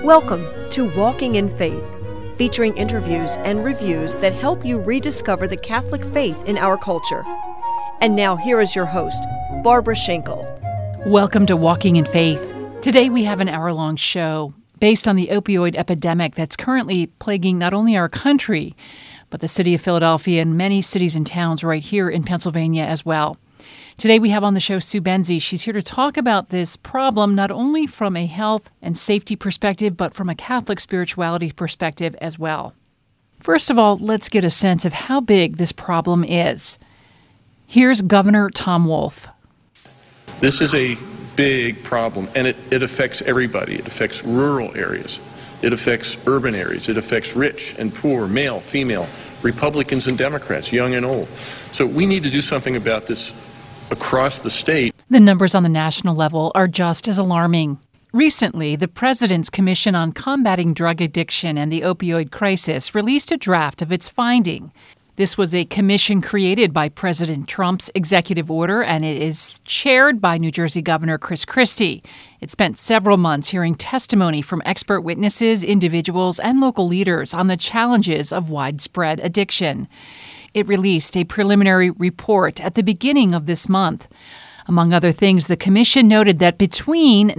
Welcome to Walking in Faith, featuring interviews and reviews that help you rediscover the Catholic faith in our culture. And now here is your host, Barbara Schenkel. Welcome to Walking in Faith. Today we have an hour-long show based on the opioid epidemic that's currently plaguing not only our country, but the city of Philadelphia and many cities and towns right here in Pennsylvania as well. Today we have on the show Sue Benzie. She's here to talk about this problem not only from a health and safety perspective, but from a Catholic spirituality perspective as well. First of all, let's get a sense of how big this problem is. Here's Governor Tom Wolf. This is a big problem, and it affects everybody. It affects rural areas. It affects urban areas. It affects rich and poor, male, female, Republicans and Democrats, young and old. So we need to do something about this across the state. The numbers on the national level are just as alarming. Recently, the President's Commission on Combating Drug Addiction and the Opioid Crisis released a draft of its finding. This was a commission created by President Trump's executive order, and it is chaired by New Jersey Governor Chris Christie. It spent several months hearing testimony from expert witnesses, individuals, and local leaders on the challenges of widespread addiction. It released a preliminary report at the beginning of this month. Among other things, the commission noted that between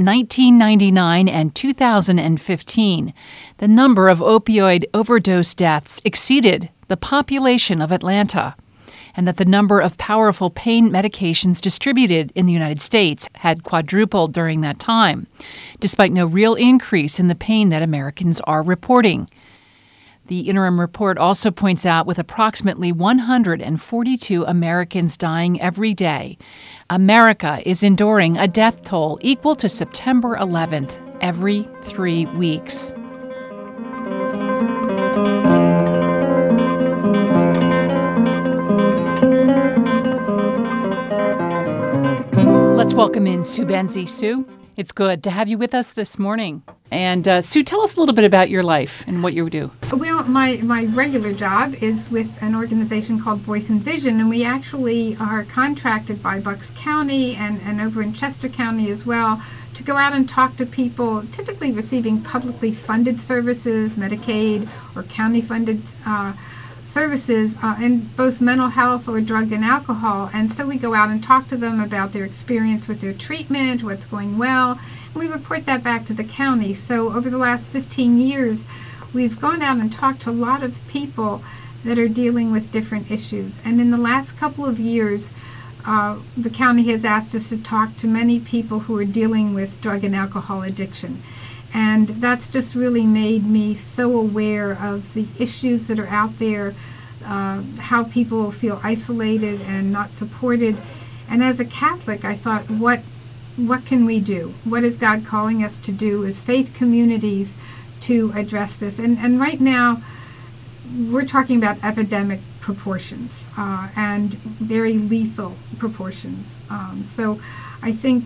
1999 and 2015, the number of opioid overdose deaths exceeded the population of Atlanta, and that the number of powerful pain medications distributed in the United States had quadrupled during that time, despite no real increase in the pain that Americans are reporting. The interim report also points out with approximately 142 Americans dying every day, America is enduring a death toll equal to September 11th every 3 weeks. Let's welcome in Sue Benzie. Sue, it's good to have you with us this morning. And Sue, tell us a little bit about your life and what you do. Well, my regular job is with an organization called Voice and Vision, and we actually are contracted by Bucks County and over in Chester County as well to go out and talk to people typically receiving publicly funded services, Medicaid or county-funded services in both mental health or drug and alcohol. And so we go out and talk to them about their experience with their treatment, what's going well, and we report that back to the county. So over the last 15 years, we've gone out and talked to a lot of people that are dealing with different issues. And in the last couple of years, the county has asked us to talk to many people who are dealing with drug and alcohol addiction. And that's just really made me so aware of the issues that are out there, how people feel isolated and not supported. And as a Catholic, I thought, what can we do? What is God calling us to do as faith communities to address this? And right now, we're talking about epidemic proportions and very lethal proportions. So I think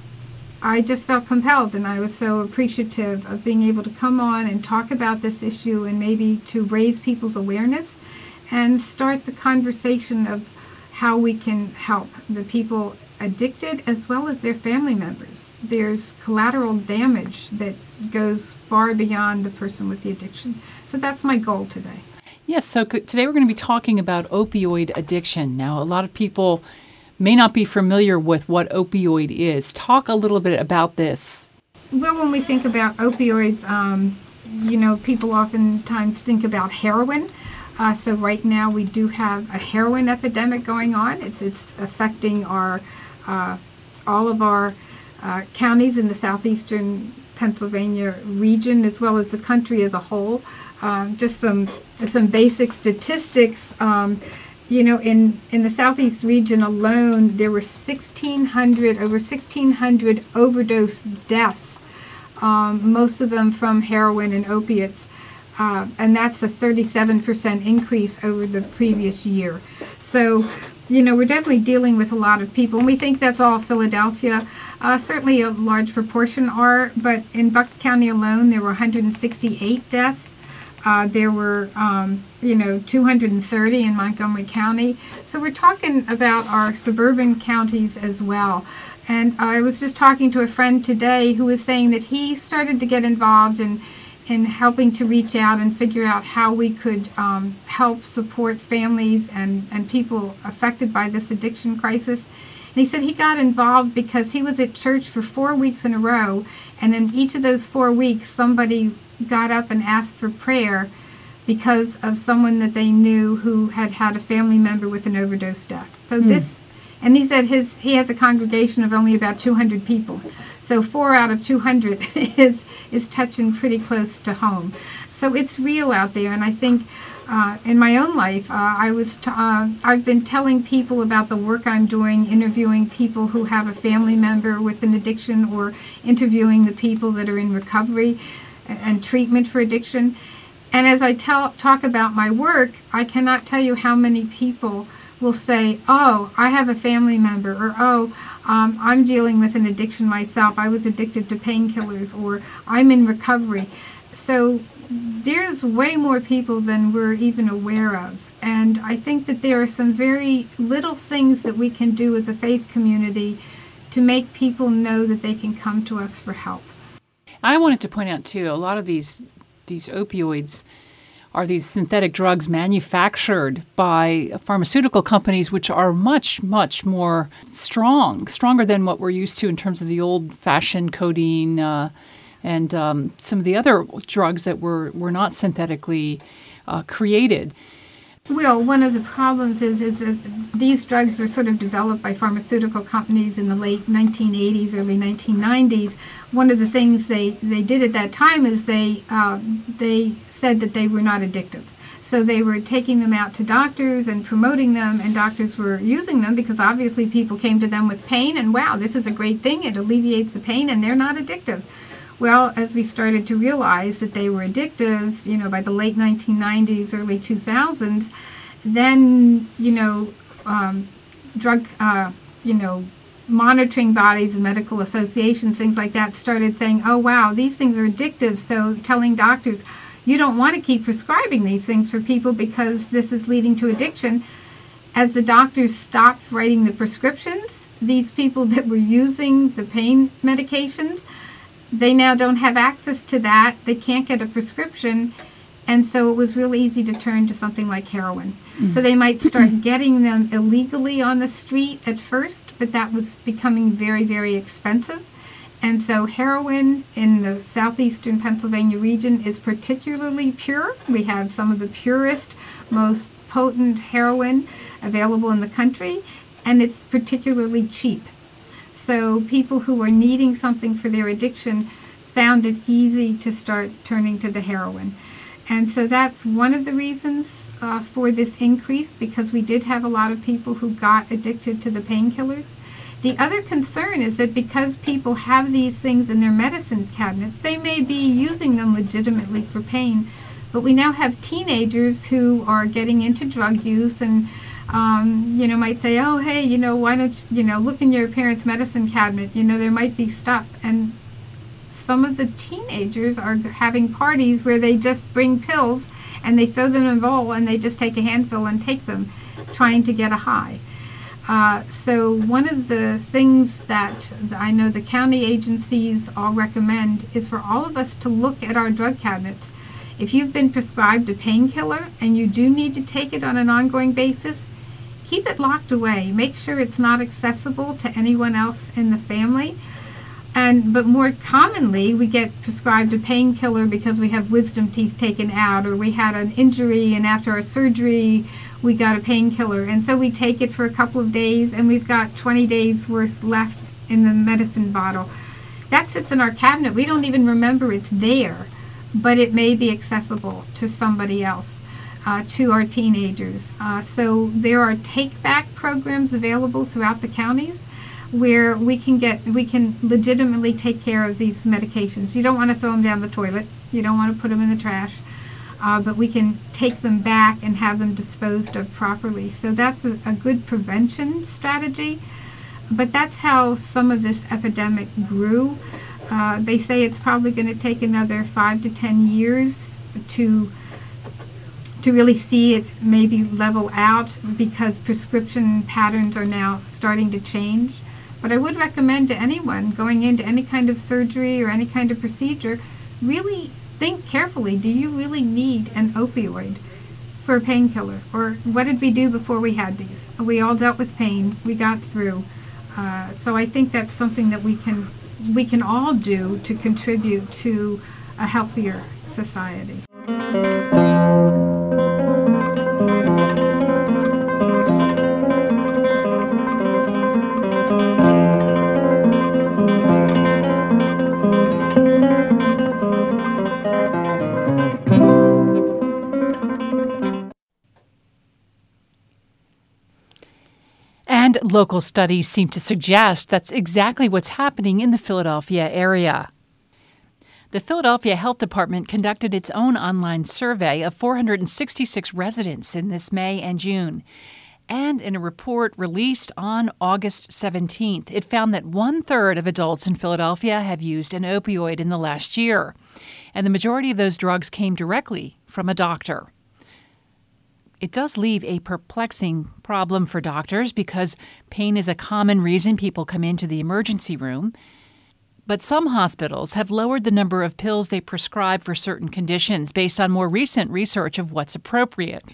I just felt compelled, and I was so appreciative of being able to come on and talk about this issue and maybe to raise people's awareness and start the conversation of how we can help the people addicted as well as their family members. There's collateral damage that goes far beyond the person with the addiction. So that's my goal today. Yes, so today we're going to be talking about opioid addiction. Now, a lot of people may not be familiar with what opioid is. Talk a little bit about this. Well, when we think about opioids, people oftentimes think about heroin. So right now we do have a heroin epidemic going on. It's affecting all of our counties in the southeastern Pennsylvania region as well as the country as a whole. Just some basic statistics. In the southeast region alone, there were over 1,600 overdose deaths, most of them from heroin and opiates, and that's a 37% increase over the previous year. So, we're definitely dealing with a lot of people, and we think that's all Philadelphia. Certainly a large proportion are, but in Bucks County alone, there were 168 deaths. There were, 230 in Montgomery County. So we're talking about our suburban counties as well. And I was just talking to a friend today who was saying that he started to get involved in helping to reach out and figure out how we could help support families and people affected by this addiction crisis. And he said he got involved because he was at church for 4 weeks in a row, and in each of those 4 weeks somebody got up and asked for prayer because of someone that they knew who had had a family member with an overdose death. So and he said he has a congregation of only about 200 people. So 4 out of 200 is touching pretty close to home. So it's real out there, and I think in my own life, I've been telling people about the work I'm doing, interviewing people who have a family member with an addiction, or interviewing the people that are in recovery and treatment for addiction. And as I talk about my work, I cannot tell you how many people will say, oh, I have a family member, or oh, I'm dealing with an addiction myself. I was addicted to painkillers, or I'm in recovery. So there's way more people than we're even aware of. And I think that there are some very little things that we can do as a faith community to make people know that they can come to us for help. I wanted to point out, too, a lot of these opioids are these synthetic drugs manufactured by pharmaceutical companies, which are much, much more stronger than what we're used to in terms of the old-fashioned codeine and some of the other drugs that were not synthetically created. Well, one of the problems is that these drugs are sort of developed by pharmaceutical companies in the late 1980s, early 1990s. One of the things they did at that time is they said that they were not addictive. So they were taking them out to doctors and promoting them, and doctors were using them because obviously people came to them with pain, and wow, this is a great thing, it alleviates the pain, and they're not addictive. Well, as we started to realize that they were addictive, by the late 1990s, early 2000s, then, drug, monitoring bodies and medical associations, things like that, started saying, oh, wow, these things are addictive. So telling doctors, you don't want to keep prescribing these things for people because this is leading to addiction. As the doctors stopped writing the prescriptions, these people that were using the pain medications, they now don't have access to that. They can't get a prescription. And so it was really easy to turn to something like heroin. Mm-hmm. So they might start getting them illegally on the street at first, but that was becoming very, very expensive. And so heroin in the southeastern Pennsylvania region is particularly pure. We have some of the purest, most potent heroin available in the country, and it's particularly cheap. So people who were needing something for their addiction found it easy to start turning to the heroin. And so that's one of the reasons for this increase, because we did have a lot of people who got addicted to the painkillers. The other concern is that because people have these things in their medicine cabinets, they may be using them legitimately for pain, but we now have teenagers who are getting into drug use and might say, oh, hey, why don't look in your parents' medicine cabinet, there might be stuff. And some of the teenagers are having parties where they just bring pills and they throw them in a bowl and they just take a handful and take them, trying to get a high. So one of the things that I know the county agencies all recommend is for all of us to look at our drug cabinets. If you've been prescribed a painkiller and you do need to take it on an ongoing basis, keep it locked away. Make sure it's not accessible to anyone else in the family. But more commonly, we get prescribed a painkiller because we have wisdom teeth taken out, or we had an injury and after our surgery we got a painkiller. And so we take it for a couple of days and we've got 20 days worth left in the medicine bottle. That sits in our cabinet. We don't even remember it's there, but it may be accessible to somebody else. To our teenagers. So there are take-back programs available throughout the counties where we can legitimately take care of these medications. You don't want to throw them down the toilet. You don't want to put them in the trash. But we can take them back and have them disposed of properly. So that's a good prevention strategy. But that's how some of this epidemic grew. They say it's probably going to take another 5 to 10 years to really see it maybe level out, because prescription patterns are now starting to change. But I would recommend to anyone going into any kind of surgery or any kind of procedure, really think carefully, do you really need an opioid for a painkiller? Or what did we do before we had these? We all dealt with pain. We got through. So I think that's something that we can all do to contribute to a healthier society. And local studies seem to suggest that's exactly what's happening in the Philadelphia area. The Philadelphia Health Department conducted its own online survey of 466 residents in this May and June. And in a report released on August 17th, it found that 1/3 of adults in Philadelphia have used an opioid in the last year. And the majority of those drugs came directly from a doctor. It does leave a perplexing problem for doctors because pain is a common reason people come into the emergency room. But some hospitals have lowered the number of pills they prescribe for certain conditions based on more recent research of what's appropriate.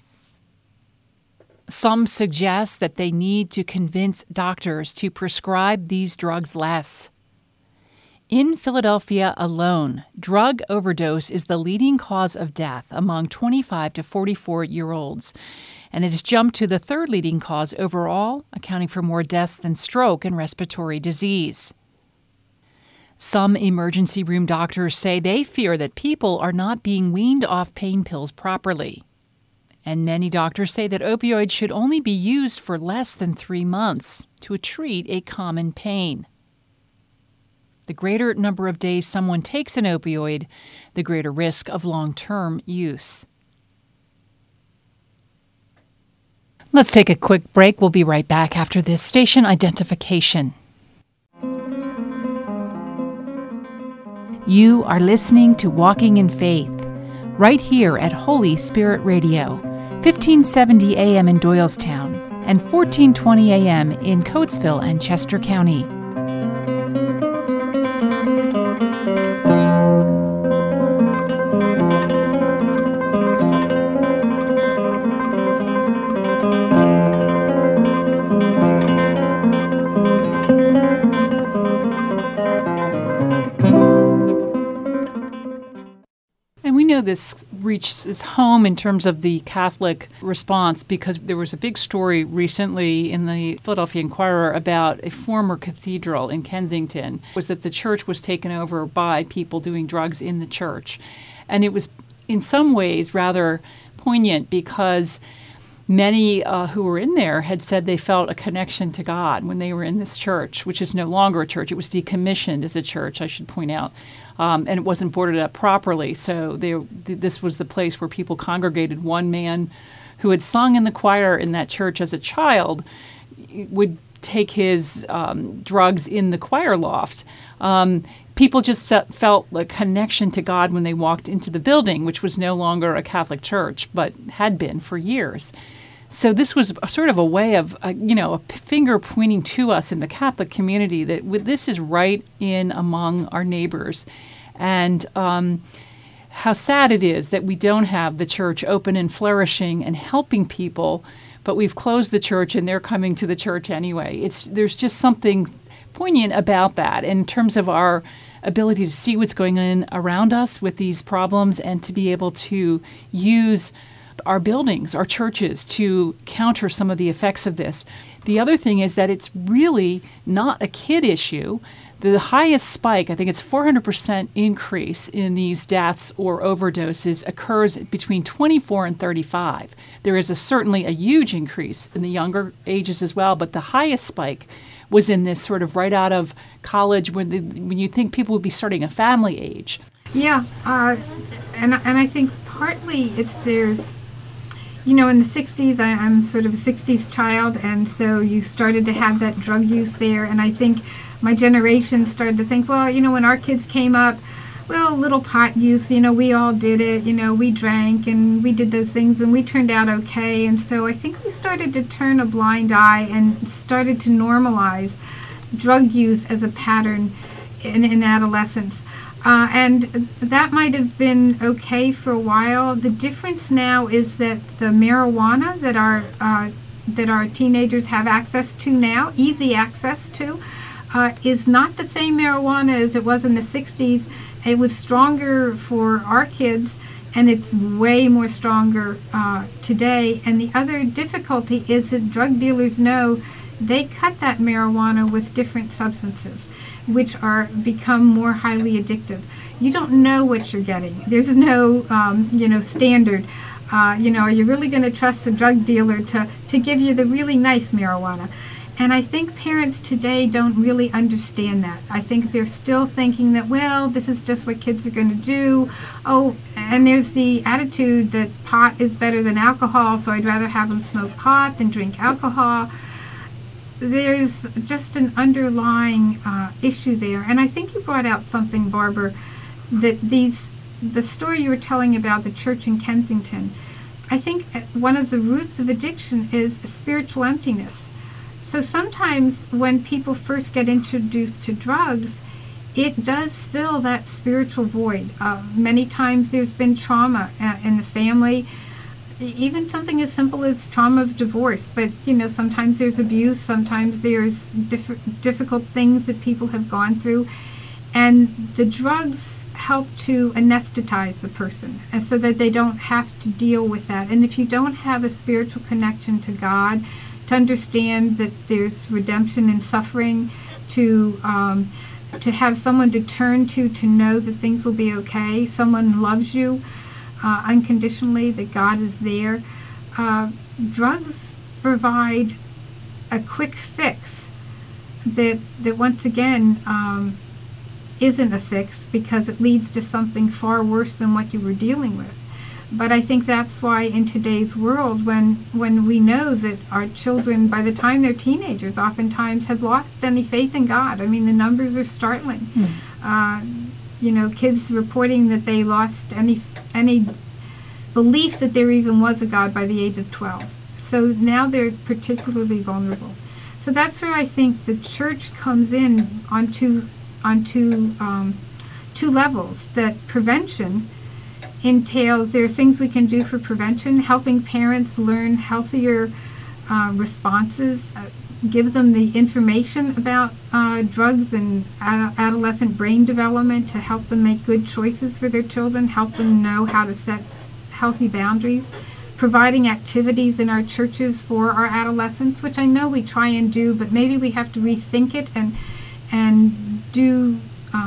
Some suggest that they need to convince doctors to prescribe these drugs less. In Philadelphia alone, drug overdose is the leading cause of death among 25 to 44-year-olds, and it has jumped to the third leading cause overall, accounting for more deaths than stroke and respiratory disease. Some emergency room doctors say they fear that people are not being weaned off pain pills properly. And many doctors say that opioids should only be used for less than 3 months to treat a common pain. The greater number of days someone takes an opioid, the greater risk of long-term use. Let's take a quick break. We'll be right back after this station identification. You are listening to Walking in Faith, right here at Holy Spirit Radio, 1570 AM in Doylestown and 1420 AM in Coatesville and Chester County. This reaches home in terms of the Catholic response because there was a big story recently in the Philadelphia Inquirer about a former cathedral in Kensington. It was that the church was taken over by people doing drugs in the church. And it was in some ways rather poignant because many who were in there had said they felt a connection to God when they were in this church, which is no longer a church. It was decommissioned as a church, I should point out. And it wasn't boarded up properly. So this was the place where people congregated. One man who had sung in the choir in that church as a child would take his drugs in the choir loft. People just felt a connection to God when they walked into the building, which was no longer a Catholic church, but had been for years. So this was sort of a way of, a finger pointing to us in the Catholic community that this is right in among our neighbors. And how sad it is that we don't have the church open and flourishing and helping people, but we've closed the church and they're coming to the church anyway. There's just something poignant about that in terms of our ability to see what's going on around us with these problems and to be able to use our buildings, our churches, to counter some of the effects of this. The other thing is that it's really not a kid issue. The highest spike, I think it's 400% increase in these deaths or overdoses occurs between 24 and 35. There is certainly a huge increase in the younger ages as well, but the highest spike was in this sort of right out of college when you think people would be starting a family age. Yeah, and I think partly there's in the 60s, I'm sort of a 60s child, and so you started to have that drug use there, and I think my generation started to think, well, when our kids came up, well, little pot use, we all did it, we drank and we did those things and we turned out okay, and so I think we started to turn a blind eye and started to normalize drug use as a pattern in adolescence. And that might have been okay for a while. The difference now is that the marijuana that our teenagers have access to now, easy access to, is not the same marijuana as it was in the 60s. It was stronger for our kids, and it's way more stronger today. And the other difficulty is that drug dealers know they cut that marijuana with different substances, which become more highly addictive. You don't know what you're getting. There's no, standard. Are you really going to trust a drug dealer to give you the really nice marijuana? And I think parents today don't really understand that. I think they're still thinking that, well, this is just what kids are going to do. Oh, and there's the attitude that pot is better than alcohol, so I'd rather have them smoke pot than drink alcohol. There's just an underlying issue there. And I think you brought out something, Barbara, that the story you were telling about the church in Kensington, I think one of the roots of addiction is spiritual emptiness. So sometimes when people first get introduced to drugs, it does fill that spiritual void. Many times there's been trauma in the family, even something as simple as trauma of divorce. But, sometimes there's abuse, sometimes there's difficult things that people have gone through. And the drugs help to anesthetize the person, and so that they don't have to deal with that. And if you don't have a spiritual connection to God, to understand that there's redemption in suffering, to have someone to turn to know that things will be okay, someone loves you unconditionally, that God is there. Drugs provide a quick fix that once again isn't a fix, because it leads to something far worse than what you were dealing with. But I think that's why in today's world, when we know that our children, by the time they're teenagers, oftentimes have lost any faith in God. I mean, the numbers are startling. Kids reporting that they lost any belief that there even was a God by the age of 12. So now they're particularly vulnerable. So that's where I think the church comes in on two levels. That prevention entails, there are things we can do for prevention, helping parents learn healthier responses, give them the information about drugs and adolescent brain development to help them make good choices for their children, help them know how to set healthy boundaries, providing activities in our churches for our adolescents, which I know we try and do, but maybe we have to rethink it and do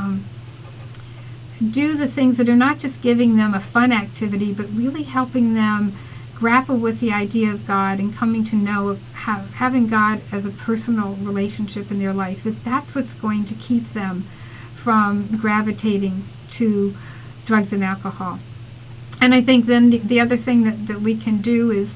the things that are not just giving them a fun activity, but really helping them grapple with the idea of God and coming to know having God as a personal relationship in their lives, that's what's going to keep them from gravitating to drugs and alcohol. And I think then the other thing that we can do is,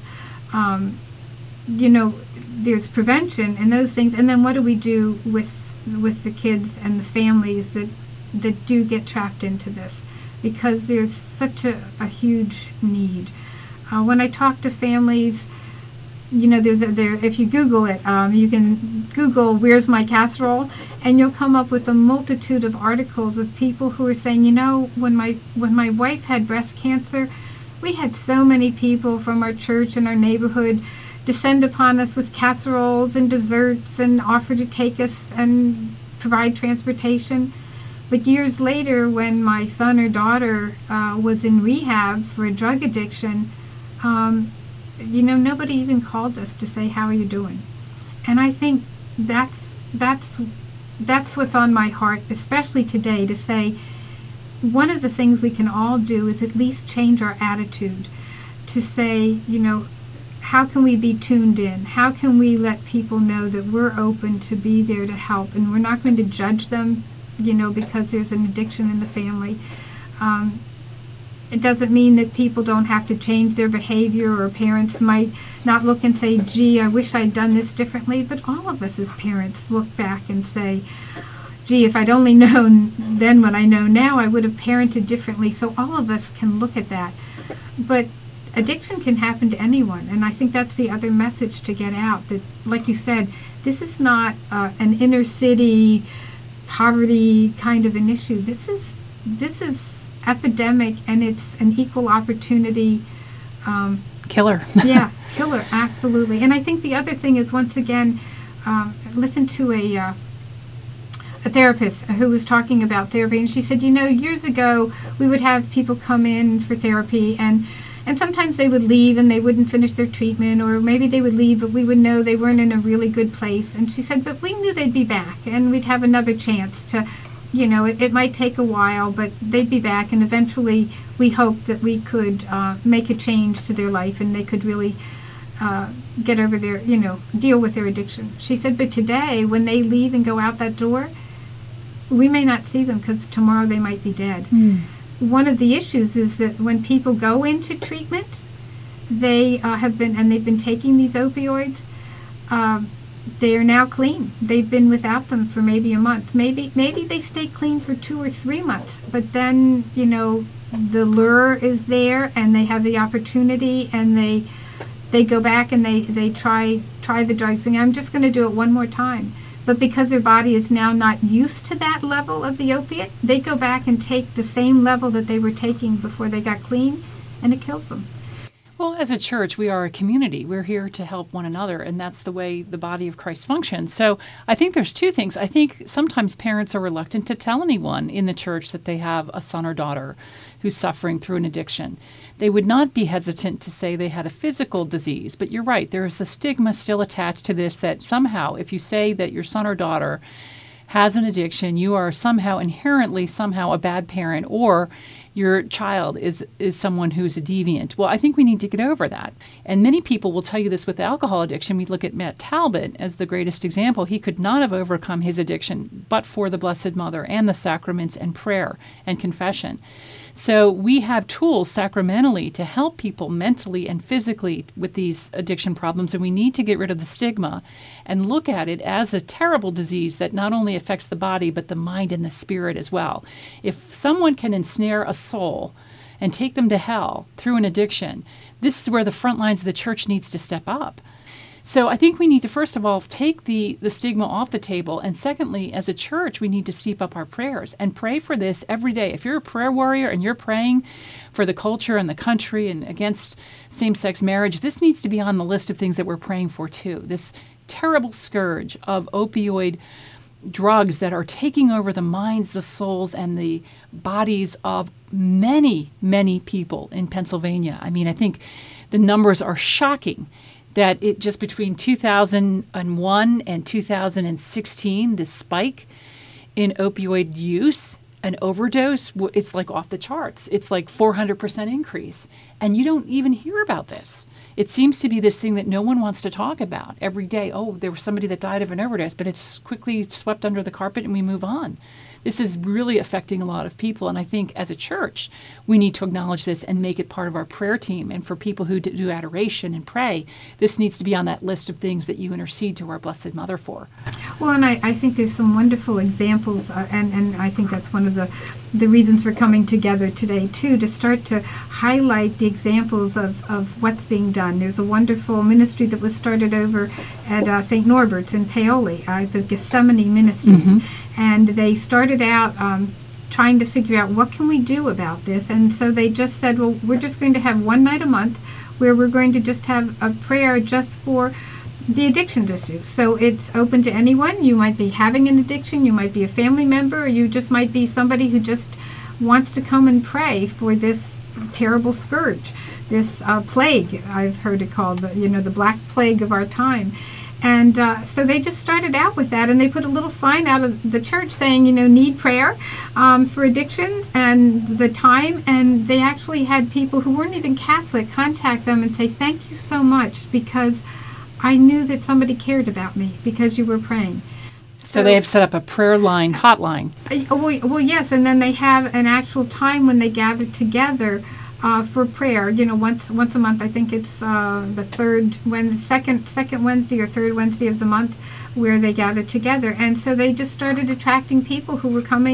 there's prevention and those things, and then what do we do with the kids and the families that do get trapped into this, because there's such a huge need. When I talk to families, if you Google it, you can Google "Where's My Casserole?" and you'll come up with a multitude of articles of people who are saying, when my wife had breast cancer, we had so many people from our church and our neighborhood descend upon us with casseroles and desserts and offer to take us and provide transportation. But years later, when my son or daughter was in rehab for a drug addiction, nobody even called us to say, "How are you doing?" And I think that's what's on my heart, especially today, to say one of the things we can all do is at least change our attitude to say, how can we be tuned in? How can we let people know that we're open to be there to help, and we're not going to judge them, because there's an addiction in the family. It doesn't mean that people don't have to change their behavior, or parents might not look and say, "Gee, I wish I'd done this differently." But all of us as parents look back and say, "Gee, if I'd only known then what I know now, I would have parented differently." So all of us can look at that. But addiction can happen to anyone, and I think that's the other message to get out, that, like you said, This is not an inner city poverty kind of an issue. This is epidemic, and it's an equal opportunity killer. Yeah, killer, absolutely. And I think the other thing is, once again, listen to a therapist who was talking about therapy, and she said, years ago we would have people come in for therapy, and sometimes they would leave and they wouldn't finish their treatment, or maybe they would leave, but we would know they weren't in a really good place. And she said, but we knew they'd be back, and we'd have another chance to, it might take a while, but they'd be back, and eventually we hoped that we could make a change to their life, and they could really get over their, deal with their addiction. She said, but today, when they leave and go out that door, we may not see them because tomorrow they might be dead. One of the issues is that when people go into treatment, they've been taking these opioids, they are now clean. They've been without them for maybe a month. Maybe they stay clean for 2 or 3 months, but then, the lure is there, and they have the opportunity, and they go back and they try the drugs, saying, I'm just going to do it one more time. But because their body is now not used to that level of the opiate, they go back and take the same level that they were taking before they got clean, and it kills them. Well, as a church, we are a community. We're here to help one another, and that's the way the body of Christ functions. So I think there's two things. I think sometimes parents are reluctant to tell anyone in the church that they have a son or daughter who's suffering through an addiction. They would not be hesitant to say they had a physical disease, but you're right, there is a stigma still attached to this that somehow, if you say that your son or daughter has an addiction, you are inherently a bad parent, or your child is someone who's a deviant. Well, I think we need to get over that. And many people will tell you this with alcohol addiction. We look at Matt Talbot as the greatest example. He could not have overcome his addiction but for the Blessed Mother and the sacraments and prayer and confession. So we have tools sacramentally to help people mentally and physically with these addiction problems, and we need to get rid of the stigma and look at it as a terrible disease that not only affects the body but the mind and the spirit as well. If someone can ensnare a soul and take them to hell through an addiction, this is where the front lines of the church needs to step up. So I think we need to, first of all, take the stigma off the table. And secondly, as a church, we need to steep up our prayers and pray for this every day. If you're a prayer warrior and you're praying for the culture and the country and against same-sex marriage, this needs to be on the list of things that we're praying for too. This terrible scourge of opioid drugs that are taking over the minds, the souls, and the bodies of many, many people in Pennsylvania. I mean, I think the numbers are shocking. That it just between 2001 and 2016, this spike in opioid use and overdose, it's like off the charts. It's like 400% increase. And you don't even hear about this. It seems to be this thing that no one wants to talk about every day. Oh, there was somebody that died of an overdose, but it's quickly swept under the carpet and we move on. This is really affecting a lot of people, and I think as a church, we need to acknowledge this and make it part of our prayer team. And for people who do adoration and pray, this needs to be on that list of things that you intercede to our Blessed Mother for. Well, and I think there's some wonderful examples, and I think that's one of the reasons we're coming together today, too, to start to highlight the examples of what's being done. There's a wonderful ministry that was started over at St. Norbert's in Paoli, the Gethsemane Ministries. And they started out trying to figure out what can we do about this. And so they just said, well, we're just going to have one night a month where we're going to just have a prayer just for the addictions issue. So it's open to anyone. You might be having an addiction, you might be a family member, or you just might be somebody who just wants to come and pray for this terrible scourge, this plague, I've heard it called, the black plague of our time. And so they just started out with that, and they put a little sign out of the church saying, need prayer for addictions and the time. And they actually had people who weren't even Catholic contact them and say, thank you so much, because I knew that somebody cared about me because you were praying. So they have set up a prayer line, hotline. Well, yes, and then they have an actual time when they gather together for prayer. Once a month. I think it's the second Wednesday or third Wednesday of the month, where they gather together. And so they just started attracting people who were coming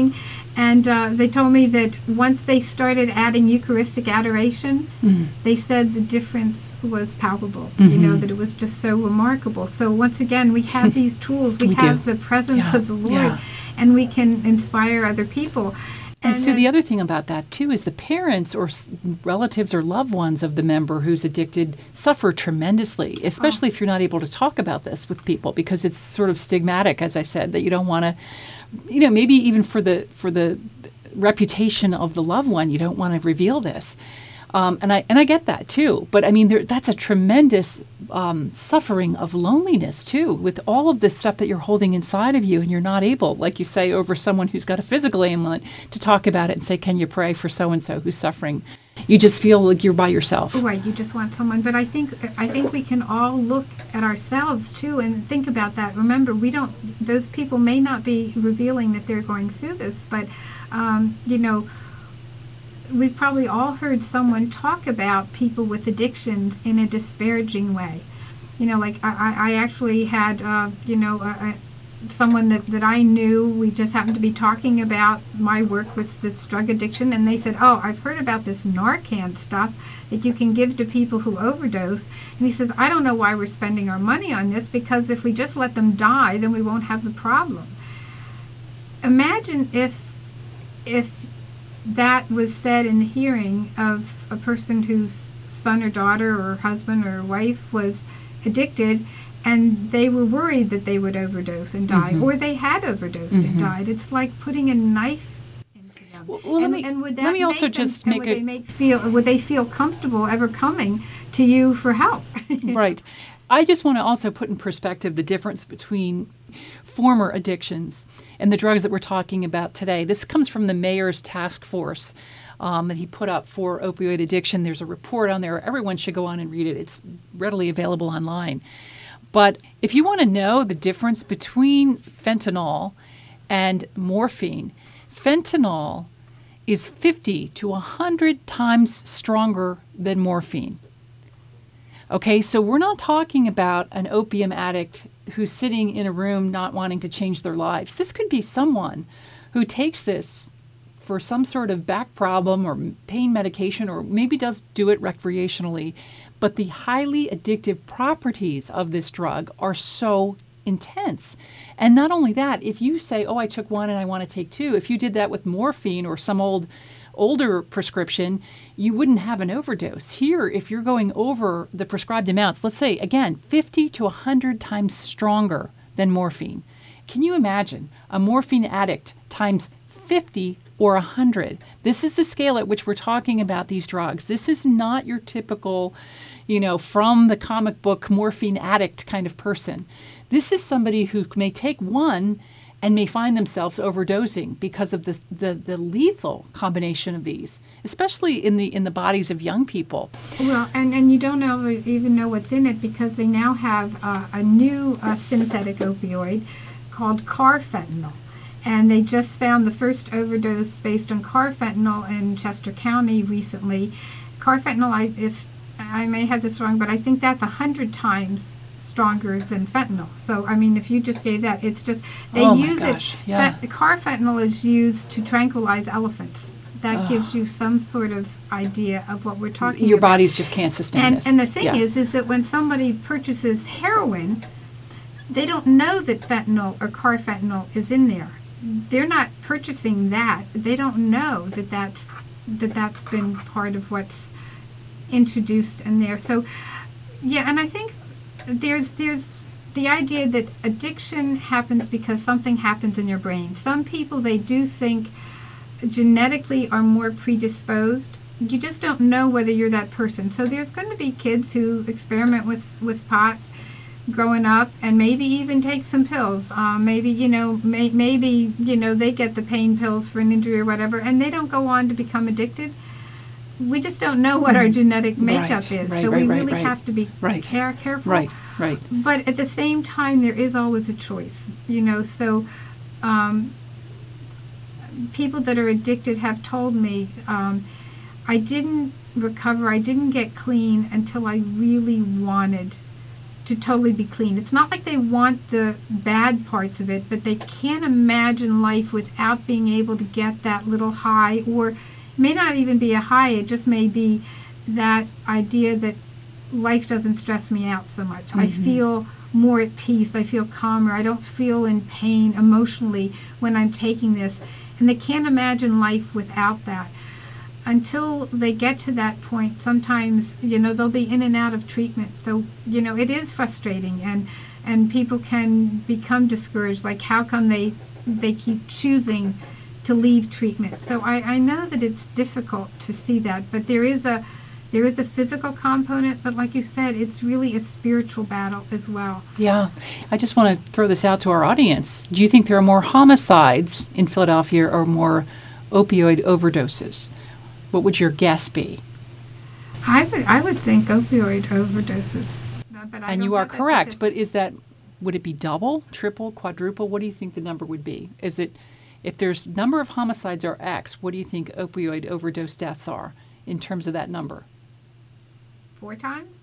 And they told me that once they started adding Eucharistic adoration, they said the difference was palpable. You know, that it was just so remarkable. So once again, we have these tools. We have the presence of the Lord, and we can inspire other people. And so the other thing about that, too, is the parents or relatives or loved ones of the member who's addicted suffer tremendously, especially if you're not able to talk about this with people, because it's sort of stigmatic, as I said, that you don't want to, you know, maybe even for the reputation of the loved one, you don't want to reveal this. And I get that, too. But, I mean, that's a tremendous suffering of loneliness, too, with all of this stuff that you're holding inside of you, and you're not able, like you say, over someone who's got a physical ailment, to talk about it and say, can you pray for so-and-so who's suffering? You just feel like you're by yourself. Right, you just want someone. But I think we can all look at ourselves, too, and think about that. Remember, those people may not be revealing that they're going through this, but, you know, we've probably all heard someone talk about people with addictions in a disparaging way. You know, like I actually had, you know, someone that I knew, we just happened to be talking about my work with this drug addiction, and they said, oh, I've heard about this Narcan stuff that you can give to people who overdose. And he says, I don't know why we're spending our money on this, because if we just let them die, then we won't have the problem. Imagine if that was said in the hearing of a person whose son or daughter or husband or wife was addicted, and they were worried that they would overdose and die, or they had overdosed and died. It's like putting a knife into them. Well, let me also just make would they feel comfortable ever coming to you for help? Right. I just want to also put in perspective the difference between former addictions and the drugs that we're talking about today. This comes from the mayor's task force that he put up for opioid addiction. There's a report on there. Everyone should go on and read it. It's readily available online. But if you want to know the difference between fentanyl and morphine, fentanyl is 50 to 100 times stronger than morphine. Okay, so we're not talking about an opium addict who's sitting in a room not wanting to change their lives. This could be someone who takes this for some sort of back problem or pain medication, or maybe does do it recreationally. But the highly addictive properties of this drug are so intense. And not only that, if you say, oh, I took one and I want to take two, if you did that with morphine or some older prescription, you wouldn't have an overdose. Here, if you're going over the prescribed amounts, let's say, again, 50 to 100 times stronger than morphine. Can you imagine a morphine addict times 50 or 100? This is the scale at which we're talking about these drugs. This is not your typical, you know, from the comic book morphine addict kind of person. This is somebody who may take one and may find themselves overdosing because of the lethal combination of these, especially in the bodies of young people. Well, and you don't even know what's in it, because they now have a new synthetic opioid called carfentanil. And they just found the first overdose based on carfentanil in Chester County recently. Carfentanil, if I may have this wrong, but I think that's 100 times stronger than fentanyl. So, I mean, if you just gave that, it's just, they use it. Yeah. Carfentanil is used to tranquilize elephants. That gives you some sort of idea of what we're talking about. Your bodies just can't sustain this. And the thing is that when somebody purchases heroin, they don't know that fentanyl or carfentanil is in there. They're not purchasing that. They don't know that that's been part of what's introduced in there. So, yeah, and I think there's the idea that addiction happens because something happens in your brain. Some people, they do think genetically are more predisposed. You just don't know whether you're that person. So there's going to be kids who experiment with pot growing up, and maybe even take some pills. Maybe they get the pain pills for an injury or whatever, and they don't go on to become addicted. We just don't know what our genetic makeup is, so we really have to be careful. Right. But at the same time, there is always a choice, so people that are addicted have told me, I didn't recover, I didn't get clean until I really wanted to totally be clean. It's not like they want the bad parts of it, but they can't imagine life without being able to get that little high, or it may not even be a high, it just may be that idea that life doesn't stress me out so much. I feel more at peace, I feel calmer, I don't feel in pain emotionally when I'm taking this. And they can't imagine life without that. Until they get to that point, sometimes, they'll be in and out of treatment. So, it is frustrating, and people can become discouraged. Like, how come they keep choosing to leave treatment? So I know that it's difficult to see that, but there is a physical component, but like you said, it's really a spiritual battle as well. Yeah. I just want to throw this out to our audience. Do you think there are more homicides in Philadelphia or more opioid overdoses? What would your guess be? I would think opioid overdoses. But and you are correct, but would it be double, triple, quadruple? What do you think the number would be? Is it, if there's number of homicides are X, what do you think opioid overdose deaths are in terms of that number? 4 times?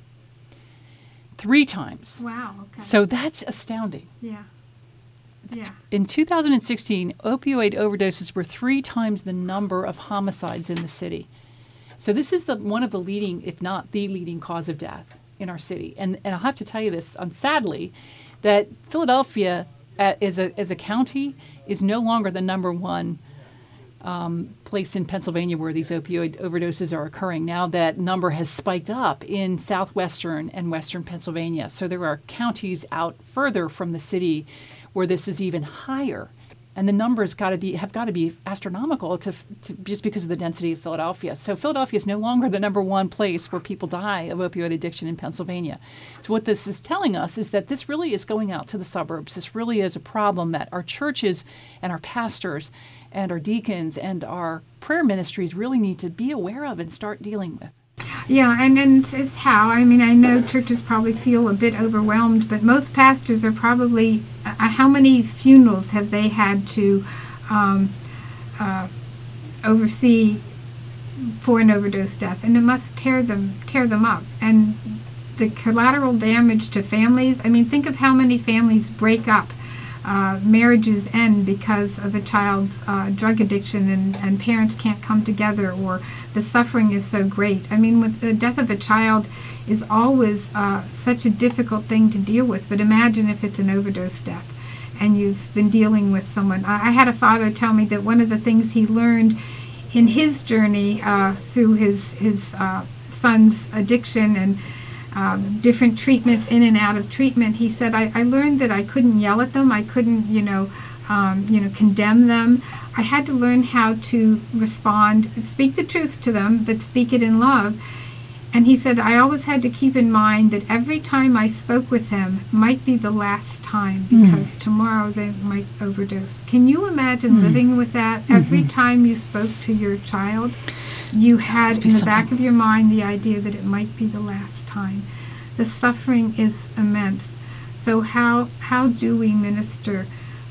3 times. Wow, okay. So that's astounding. Yeah. Yeah. In 2016, opioid overdoses were 3 times the number of homicides in the city. So this is one of the leading, if not the leading cause of death in our city. And I'll have to tell you this, sadly, that Philadelphia as a county is no longer the number one place in Pennsylvania where these opioid overdoses are occurring. Now that number has spiked up in southwestern and western Pennsylvania. So there are counties out further from the city where this is even higher. And the numbers have got to be astronomical to just because of the density of Philadelphia. So Philadelphia is no longer the number one place where people die of opioid addiction in Pennsylvania. So what this is telling us is that this really is going out to the suburbs. This really is a problem that our churches and our pastors and our deacons and our prayer ministries really need to be aware of and start dealing with. Yeah, and it's how. I mean, I know churches probably feel a bit overwhelmed, but most pastors are probably, how many funerals have they had to oversee for an overdose death? And it must tear them up. And the collateral damage to families, I mean, think of how many families break up. Marriages end because of a child's drug addiction, and parents can't come together, or the suffering is so great. I mean, with the death of a child is always such a difficult thing to deal with, but imagine if it's an overdose death and you've been dealing with someone. I had a father tell me that one of the things he learned in his journey through his son's addiction and different treatments, in and out of treatment, he said, I learned that I couldn't yell at them, I couldn't, condemn them. I had to learn how to respond, speak the truth to them, but speak it in love. And he said, I always had to keep in mind that every time I spoke with him might be the last time, because tomorrow they might overdose. Can you imagine living with that? Every time you spoke to your child, you had in the back of your mind the idea that it might be the last time. The suffering is immense. So how do we minister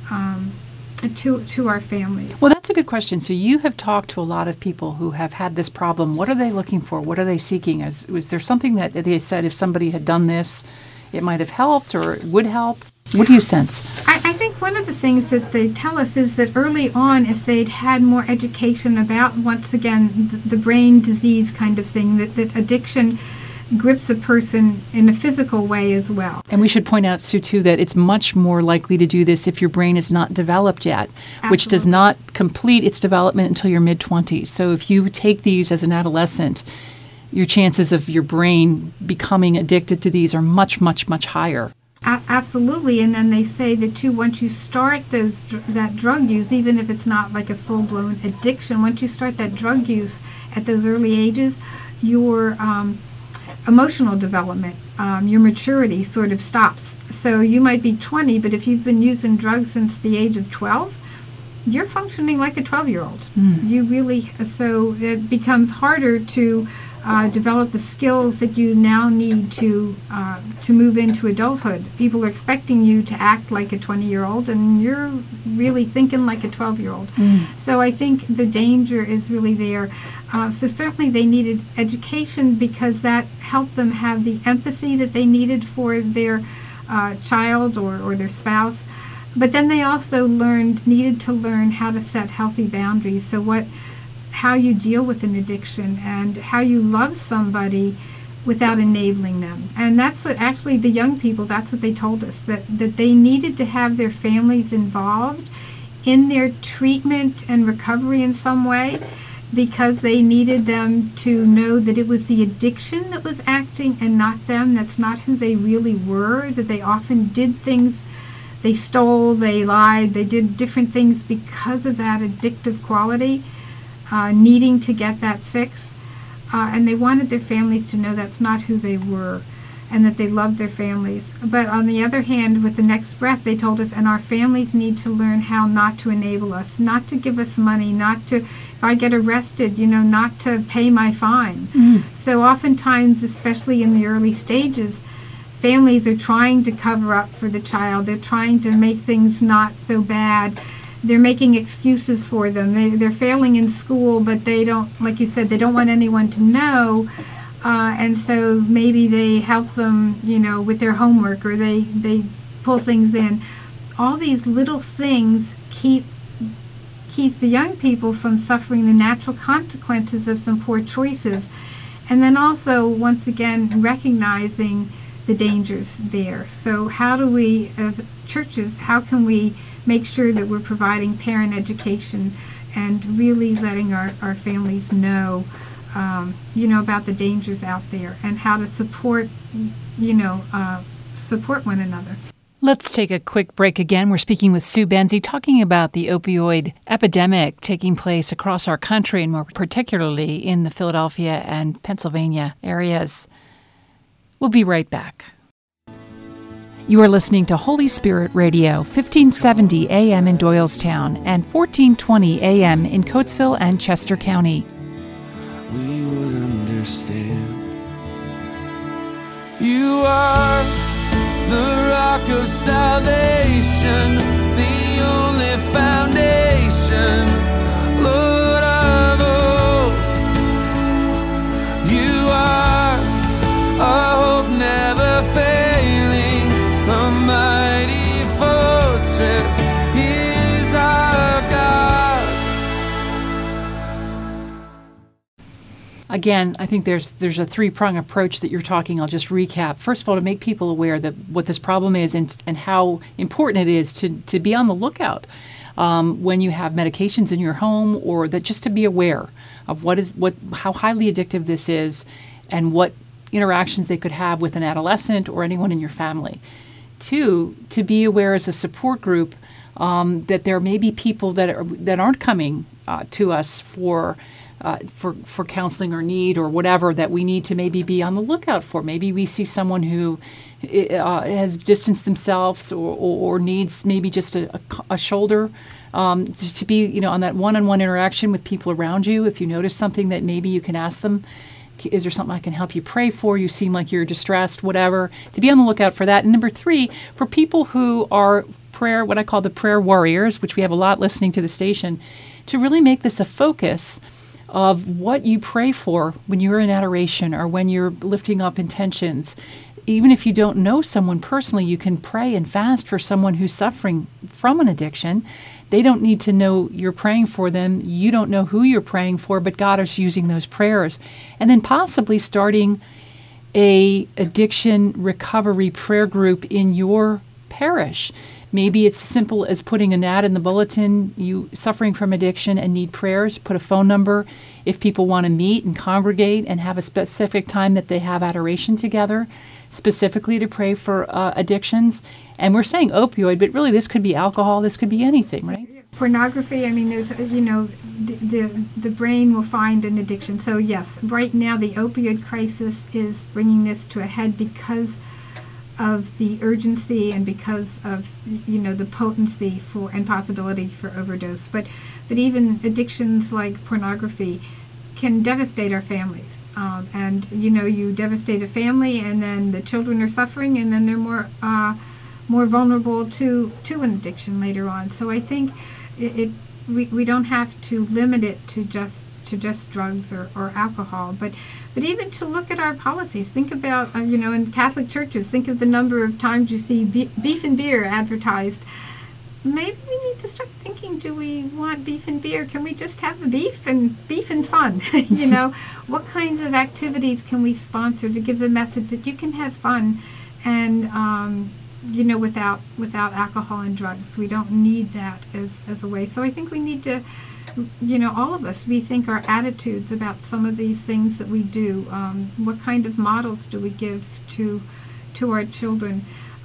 to our families? Well, that's a good question. So you have talked to a lot of people who have had this problem. What are they looking for? What are they seeking? Was there something that they said if somebody had done this, it might have helped or it would help? What do you sense? I think one of the things that they tell us is that early on, if they'd had more education about, once again, the brain disease kind of thing, that addiction grips a person in a physical way as well. And we should point out, Sue, too, that it's much more likely to do this if your brain is not developed yet, which does not complete its development until your mid-20s. So if you take these as an adolescent, your chances of your brain becoming addicted to these are much, much, much higher. Absolutely. And then they say that, too, once you start that drug use, even if it's not like a full-blown addiction, once you start that drug use at those early ages, your emotional development, your maturity sort of stops. So you might be 20, but if you've been using drugs since the age of 12, you're functioning like a 12-year-old. You really, so it becomes harder to develop the skills that you now need to move into adulthood. People are expecting you to act like a 20-year-old, and you're really thinking like a 12-year-old. So I think the danger is really there. So certainly they needed education, because that helped them have the empathy that they needed for their child or their spouse. But then they also needed to learn how to set healthy boundaries. So how you deal with an addiction and how you love somebody without enabling them. And that's what actually the young people, that's what they told us, that they needed to have their families involved in their treatment and recovery in some way, because they needed them to know that it was the addiction that was acting and not them. That's not who they really were, that they often did things, they stole, they lied, they did different things because of that addictive quality. Needing to get that fix, and they wanted their families to know that's not who they were, and that they loved their families. But on the other hand, with the next breath, they told us, and our families need to learn how not to enable us, not to give us money, not to, if I get arrested, not to pay my fine. So oftentimes, especially in the early stages, families are trying to cover up for the child. They're trying to make things not so bad. They're making excuses for them. They're failing in school, but they don't, like you said, they don't want anyone to know. And so maybe they help them, with their homework, or they pull things in. All these little things keep the young people from suffering the natural consequences of some poor choices. And then also, once again, recognizing the dangers there. So how do we, as churches, how can we make sure that we're providing parent education and really letting our families know, about the dangers out there, and how to support one another. Let's take a quick break again. We're speaking with Sue Benzie, talking about the opioid epidemic taking place across our country, and more particularly in the Philadelphia and Pennsylvania areas. We'll be right back. You are listening to Holy Spirit Radio, 1570 AM in Doylestown and 1420 AM in Coatesville and Chester County. We would understand. You are the rock of salvation, the only foundation, Lord of all. You are a hope never failing, a mighty fortress is our God. Again, I think there's a three-prong approach that you're talking. I'll just recap. First of all, to make people aware that what this problem is and how important it is to be on the lookout when you have medications in your home, or that just to be aware of how highly addictive this is, and what interactions they could have with an adolescent or anyone in your family. Two, to be aware as a support group that there may be people that aren't coming to us for counseling or need or whatever, that we need to maybe be on the lookout for. Maybe we see someone who has distanced themselves or needs maybe just a shoulder, just to be on that one-on-one interaction with people around you. If you notice something, that maybe you can ask them, is there something I can help you pray for? You seem like you're distressed, whatever. To be on the lookout for that. And number three, for people who are what I call the prayer warriors, which we have a lot listening to the station, to really make this a focus of what you pray for when you're in adoration or when you're lifting up intentions. Even if you don't know someone personally, you can pray and fast for someone who's suffering from an addiction. They don't need to know you're praying for them. You don't know who you're praying for, but God is using those prayers. And then possibly starting a addiction recovery prayer group in your parish. Maybe it's as simple as putting an ad in the bulletin, you suffering from addiction and need prayers, put a phone number. If people want to meet and congregate and have a specific time that they have adoration together, specifically to pray for addictions. And we're saying opioid, but really this could be alcohol, this could be anything, right? Pornography, there's, the brain will find an addiction. So yes, right now the opioid crisis is bringing this to a head because of the urgency and because of the potency for and possibility for overdose. But even addictions like pornography can devastate our families. And you devastate a family, and then the children are suffering, and then they're more vulnerable to an addiction later on. So I think we don't have to limit it to just drugs or alcohol, but even to look at our policies. Think about in Catholic churches, think of the number of times you see beef and beer advertised. Maybe we need to start thinking, do we want beef and beer? Can we just have the beef and fun? What kinds of activities can we sponsor to give the message that you can have fun and without alcohol and drugs? We don't need that as a way. So I think we need to, all of us rethink our attitudes about some of these things that we do. What kind of models do we give to our children?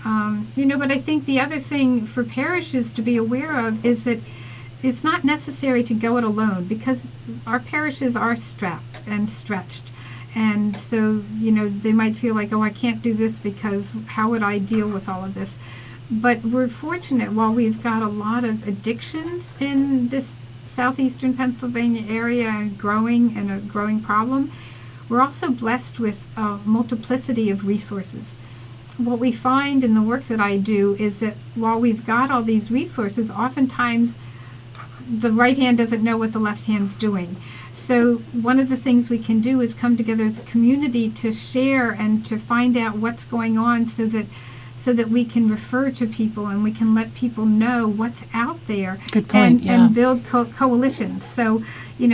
But I think the other thing for parishes to be aware of is that it's not necessary to go it alone, because our parishes are strapped and stretched. And so, they might feel like, I can't do this because how would I deal with all of this? But we're fortunate, while we've got a lot of addictions in this southeastern Pennsylvania area and a growing problem, we're also blessed with a multiplicity of resources. What we find in the work that I do is that while we've got all these resources, oftentimes the right hand doesn't know what the left hand's doing. So one of the things we can do is come together as a community to share and to find out what's going on, so that we can refer to people and we can let people know what's out there. Good point. And build coalitions. So,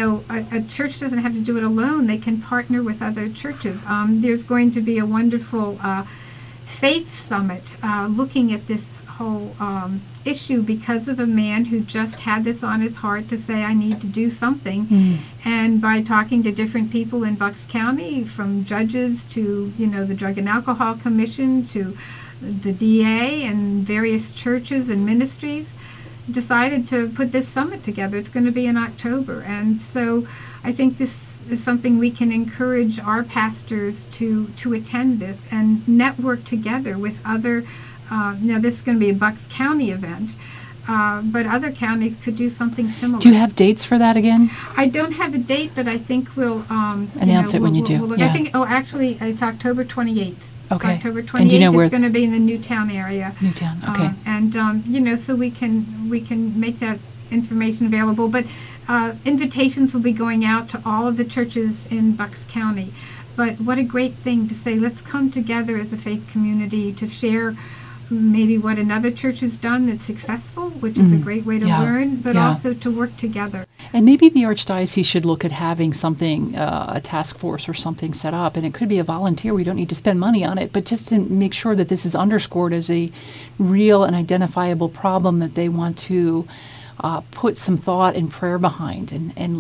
a church doesn't have to do it alone. They can partner with other churches. There's going to be a wonderful faith summit looking at this whole issue because of a man who just had this on his heart to say, I need to do something. And by talking to different people in Bucks County, from judges to the Drug and Alcohol Commission to the DA and various churches and ministries, decided to put this summit together. It's going to be in October, and so I think this is something we can encourage our pastors to attend this and network together with other. Now this is going to be a Bucks County event, but other counties could do something similar. Do you have dates for that again? I don't have a date, but I think we'll announce it when you do. I think. Oh, actually, it's October 28th. Okay. It's October 28th. And do you know where it's going to be in the Newtown area. Newtown. Okay. So we can make that information available, but invitations will be going out to all of the churches in Bucks County. But what a great thing to say, let's come together as a faith community to share maybe what another church has done that's successful, which is a great way to learn, but also to work together. And maybe the Archdiocese should look at having something, a task force or something set up, and it could be a volunteer. We don't need to spend money on it, but just to make sure that this is underscored as a real and identifiable problem that they want to put some thought and prayer behind.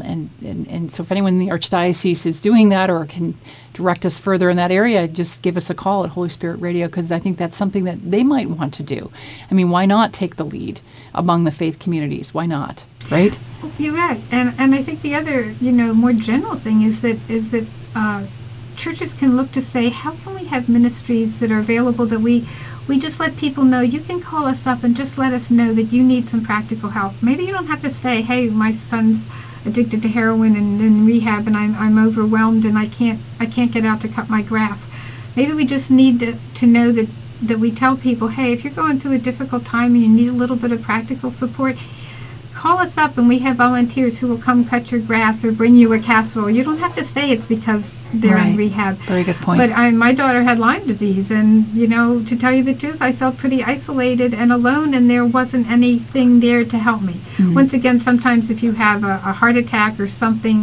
And so if anyone in the Archdiocese is doing that or can direct us further in that area, just give us a call at Holy Spirit Radio, because I think that's something that they might want to do. I mean, why not take the lead among the faith communities? Why not? Right? You're right. And I think the other, more general thing is that churches can look to say, how can we have ministries that are available that we just let people know, you can call us up and just let us know that you need some practical help. Maybe you don't have to say, hey, my son's addicted to heroin and in rehab and I'm overwhelmed and I can't get out to cut my grass. Maybe we just need to know that we tell people, hey, if you're going through a difficult time and you need a little bit of practical support, call us up and we have volunteers who will come cut your grass or bring you a casserole. You don't have to say it's because they're in rehab. Very good point. But my daughter had Lyme disease, and to tell you the truth, I felt pretty isolated and alone, and there wasn't anything there to help me. Once again, sometimes if you have a heart attack or something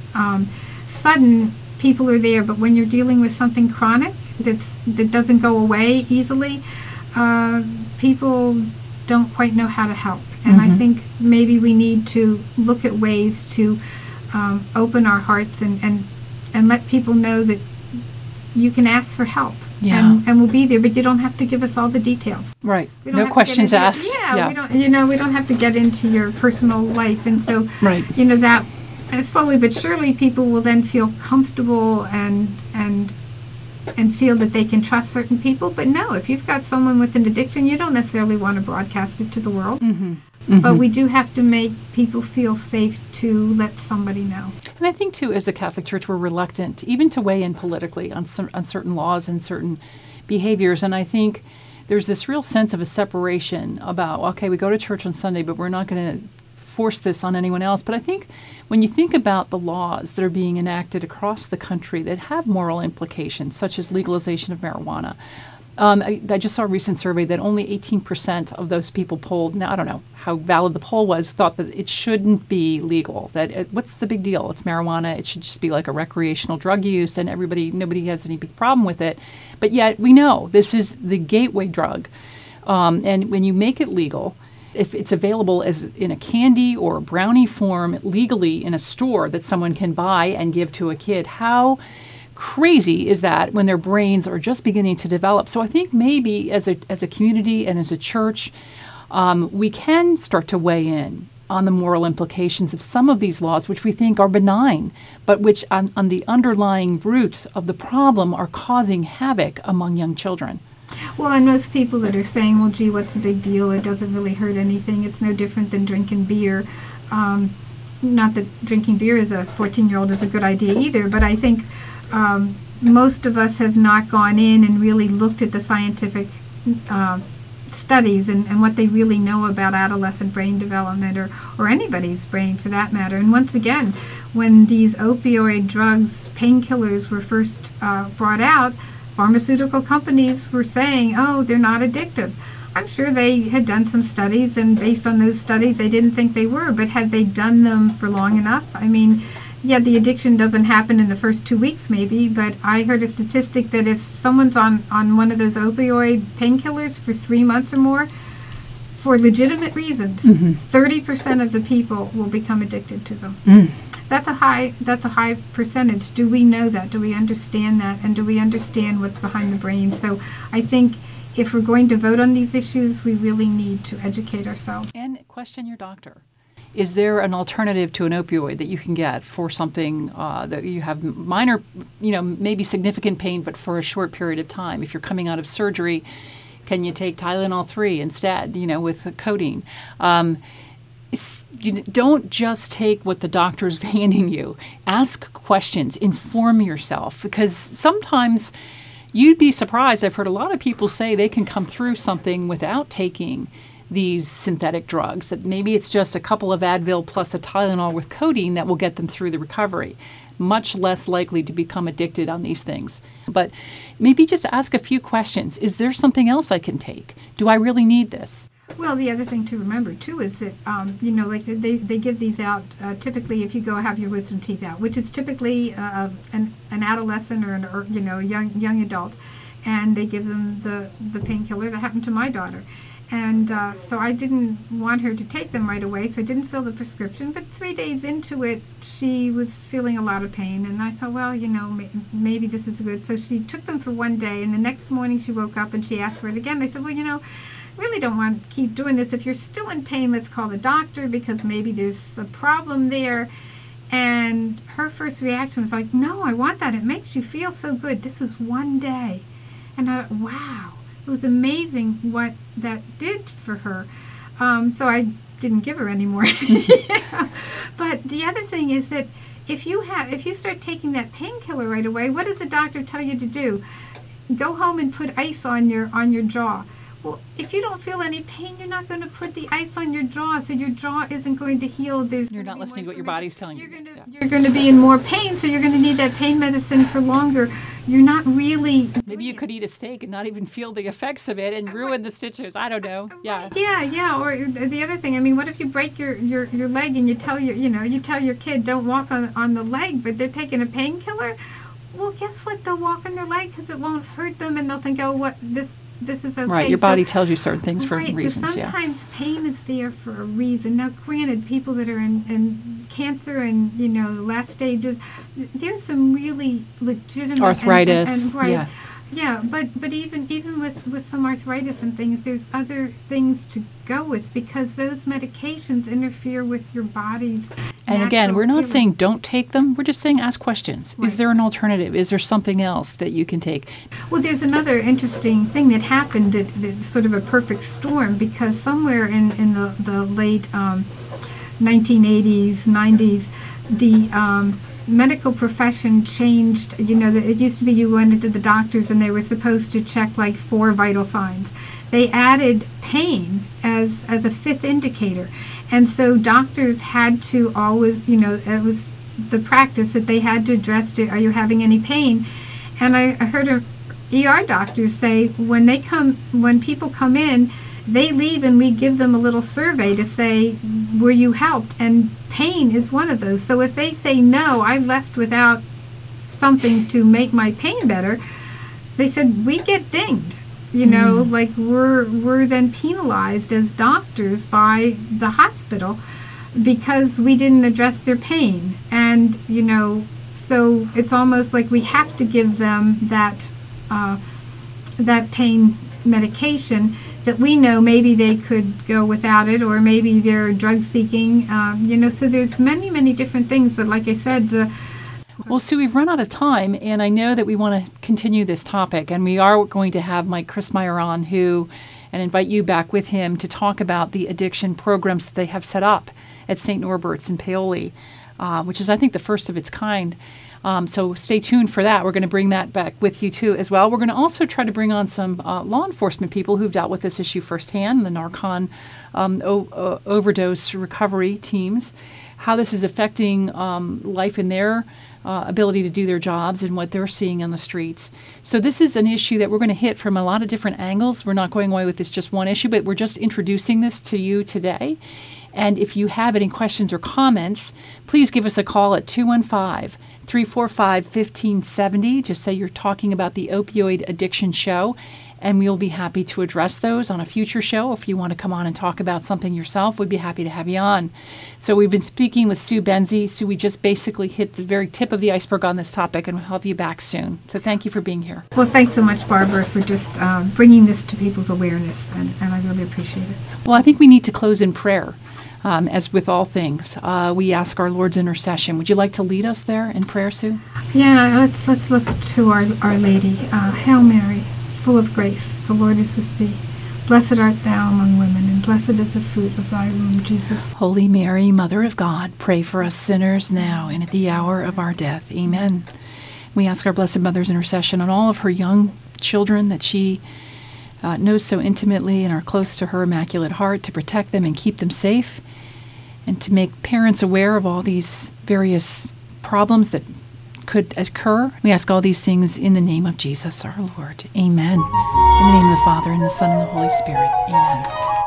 sudden, people are there. But when you're dealing with something chronic that doesn't go away easily, people don't quite know how to help. And I think maybe we need to look at ways to open our hearts and let people know that you can ask for help. And we'll be there, but you don't have to give us all the details. Right. No questions asked. We don't have to get into your personal life. And so, that slowly but surely people will then feel comfortable and feel that they can trust certain people. But no, if you've got someone with an addiction, you don't necessarily want to broadcast it to the world. But we do have to make people feel safe to let somebody know. And I think, too, as a Catholic Church, we're reluctant even to weigh in politically on certain laws and certain behaviors. And I think there's this real sense of a separation about, okay, we go to church on Sunday, but we're not going to force this on anyone else. But I think when you think about the laws that are being enacted across the country that have moral implications, such as legalization of marijuana, I just saw a recent survey that only 18% of those people polled, now I don't know how valid the poll was, thought that it shouldn't be legal. What's the big deal? It's marijuana. It should just be like a recreational drug use, and nobody has any big problem with it. But yet we know this is the gateway drug. And when you make it legal, if it's available as in a candy or a brownie form legally in a store that someone can buy and give to a kid, how crazy is that when their brains are just beginning to develop? So I think maybe as a community and as a church, we can start to weigh in on the moral implications of some of these laws, which we think are benign, but which on the underlying root of the problem are causing havoc among young children. Well, and those people that are saying, well, gee, what's the big deal? It doesn't really hurt anything. It's no different than drinking beer. Not that drinking beer as a 14-year-old is a good idea either, but I think most of us have not gone in and really looked at the scientific studies and what they really know about adolescent brain development or anybody's brain for that matter. And once again, when these opioid drugs, painkillers were first brought out, pharmaceutical companies were saying, oh, they're not addictive. I'm sure they had done some studies, and based on those studies, they didn't think they were, but had they done them for long enough? I mean, yeah, the addiction doesn't happen in the first 2 weeks maybe, but I heard a statistic that if someone's on one of those opioid painkillers for 3 months or more, for legitimate reasons, 30% of the people will become addicted to them. That's a high percentage. Do we know that? Do we understand that? And do we understand what's behind the brain? So I think if we're going to vote on these issues, we really need to educate ourselves. And question your doctor. Is there an alternative to an opioid that you can get for something that you have minor, maybe significant pain, but for a short period of time? If you're coming out of surgery, can you take Tylenol 3 instead, with codeine? Don't just take what the doctor's handing you. Ask questions. Inform yourself. Because sometimes you'd be surprised. I've heard a lot of people say they can come through something without taking these synthetic drugs, that maybe it's just a couple of Advil plus a Tylenol with codeine that will get them through the recovery. Much less likely to become addicted on these things. But maybe just ask a few questions. Is there something else I can take? Do I really need this? Well, the other thing to remember, too, is that, like they give these out typically if you go have your wisdom teeth out, which is typically an adolescent or a young adult, and they give them the painkiller. That happened to my daughter. And so I didn't want her to take them right away, so I didn't fill the prescription. But 3 days into it, she was feeling a lot of pain. And I thought, well, maybe this is good. So she took them for one day, and the next morning she woke up and she asked for it again. I said, well, really don't want to keep doing this. If you're still in pain, let's call the doctor because maybe there's a problem there. And her first reaction was like, no, I want that. It makes you feel so good. This was one day. And I thought, wow. It was amazing what that did for her. So I didn't give her any more. But the other thing is that if you start taking that painkiller right away, what does the doctor tell you to do? Go home and put ice on your jaw. Well, if you don't feel any pain, you're not going to put the ice on your jaw, so your jaw isn't going to heal. You're not listening to what your body's telling you. You're going to be in more pain, so you're going to need that pain medicine for longer. You're not really... Maybe you could eat a steak and not even feel the effects of it and ruin the stitches. I don't know. Yeah. Yeah. Or the other thing, what if you break your leg and you tell your kid don't walk on the leg, but they're taking a painkiller? Well, guess what? They'll walk on their leg because it won't hurt them, and they'll think, oh, what this is okay. Right, your body tells you certain things for reasons. So sometimes pain is there for a reason. Now, granted, people that are in cancer and, the last stages, there's some really legitimate... Arthritis, Yeah, but even with some arthritis and things, there's other things to go with, because those medications interfere with your body's And again, we're not healing. saying don't take them. We're just saying ask questions. Right. Is there an alternative? Is there something else that you can take? Well, there's another interesting thing that happened that sort of a perfect storm, because somewhere in the late 1980s, 90s, the medical profession changed. You know, it used to be you went into the doctors and they were supposed to check like 4 vital signs. They added pain as a 5th indicator. And so doctors had to always, you know, it was the practice that they had to address are you having any pain? And I heard ER doctors say when people come in, they leave and we give them a little survey to say, were you helped? And pain is one of those. So if they say, no, I left without something to make my pain better, they said, we get dinged. You know, like we're then penalized as doctors by the hospital because we didn't address their pain. And, you know, so it's almost like we have to give them that pain medication that we know maybe they could go without it, or maybe they're drug seeking, you know, so there's many different things. But like I said, Well, Sue, we've run out of time, and I know that we want to continue this topic, and we are going to have Mike Christmeyer on, and invite you back with him to talk about the addiction programs that they have set up at St. Norbert's in Paoli, which is, I think, the first of its kind. So stay tuned for that. We're going to bring that back with you, too, as well. We're going to also try to bring on some law enforcement people who've dealt with this issue firsthand, the Narcan overdose recovery teams, how this is affecting life in their ability to do their jobs and what they're seeing on the streets. So this is an issue that we're going to hit from a lot of different angles. We're not going away with this just one issue, but we're just introducing this to you today. And if you have any questions or comments, please give us a call at 215-345-1570. Just say you're talking about the Opioid Addiction Show, and we'll be happy to address those on a future show. If you want to come on and talk about something yourself, we'd be happy to have you on. So we've been speaking with Sue Benzie. Sue, we just basically hit the very tip of the iceberg on this topic, and we'll have you back soon. So thank you for being here. well, thanks so much, Barbara, for just bringing this to people's awareness, and I really appreciate it. Well, I think we need to close in prayer. As with all things, we ask our Lord's intercession. Would you like to lead us there in prayer, Sue? Yeah, let's look to Our Lady. Hail Mary, full of grace, the Lord is with thee. Blessed art thou among women, and blessed is the fruit of thy womb, Jesus. Holy Mary, Mother of God, pray for us sinners now and at the hour of our death. Amen. We ask our Blessed Mother's intercession on all of her young children that she knows so intimately and are close to her Immaculate Heart, to protect them and keep them safe, and to make parents aware of all these various problems that could occur. We ask all these things in the name of Jesus our Lord. Amen. In the name of the Father, and the Son, and the Holy Spirit. Amen.